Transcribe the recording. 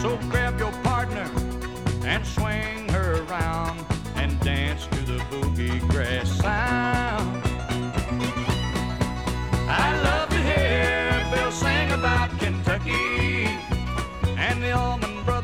So grab your partner and swing her around and dance to the boogie grass sound. I love to hear Bill sing about Kentucky and the Allman Brothers